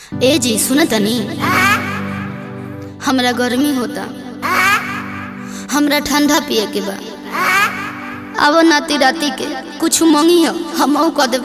ए जी सुन तनी, हमरा गर्मी होता, हमरा ठंडा पिए के बा। अब नाती राती के कुछ मंगी हो हम कह देब।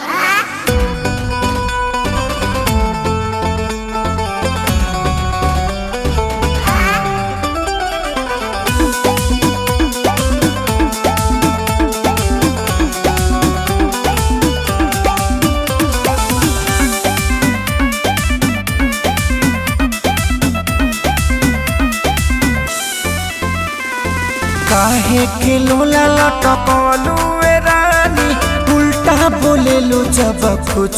काहे के लोला लटकलू रानी, उल्टा बोलेलू जब कुछ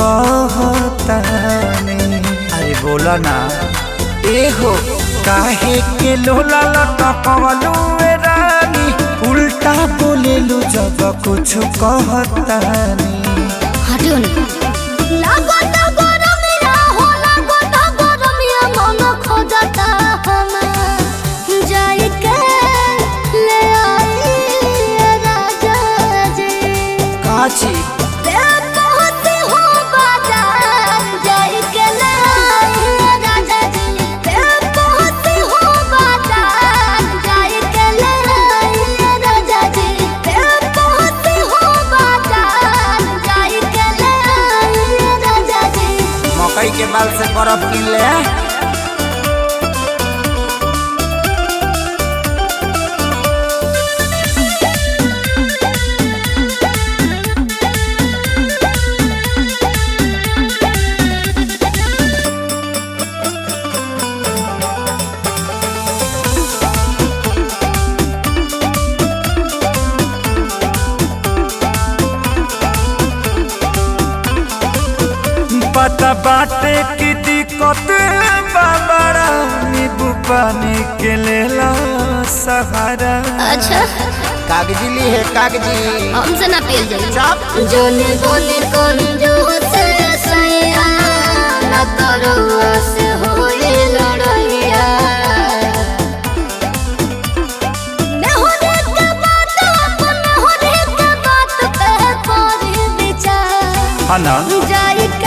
कहतानी। अरे बोला ना ए हो, काहे के लोला लटकलू रानी, उल्टा बोलेलू जब कुछ कहतानी। हटियो ना। मकई के बाल से बर्फ किन ले। पता बाटे की दिक्कत बाबरा, नींबू पानी के लेला सहारा। अच्छा कागजी ली है कागजी, हमसे ना पियल जाए। चुप जोने बोले कौन जो से सैया ना तरुआ से होए लड़ैया। मैं होने के बात अपन होने के बात पे कोरी विचार। हाँ ना जाई के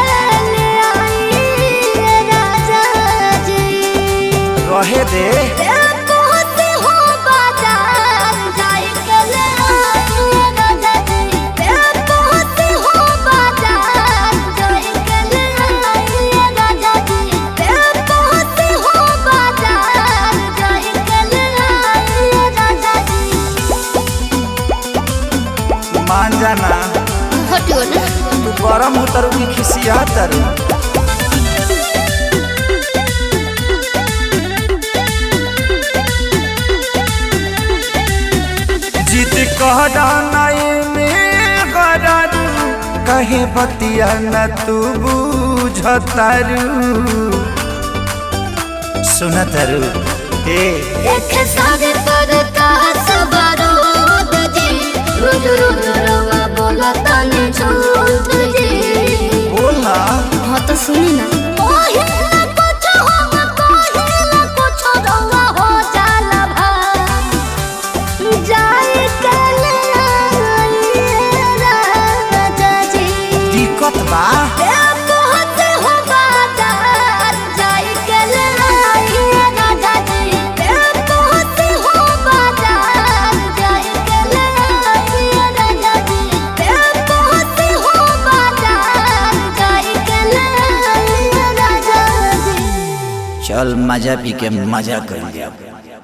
रहे दे। मान जाना, हटियो ना। तू गरम उतरू की खिसिया तरू। जिद कहना में गरारू, कहे बतिया न तू बुझतारू। सुनतरू देख सारे पर का सवारो जी, रोज रोज रवा बोला तने झूठ जी। बोला हाँ तो सुनी ना। दिक्कत बा चल मजा पी के मजा कर लिया।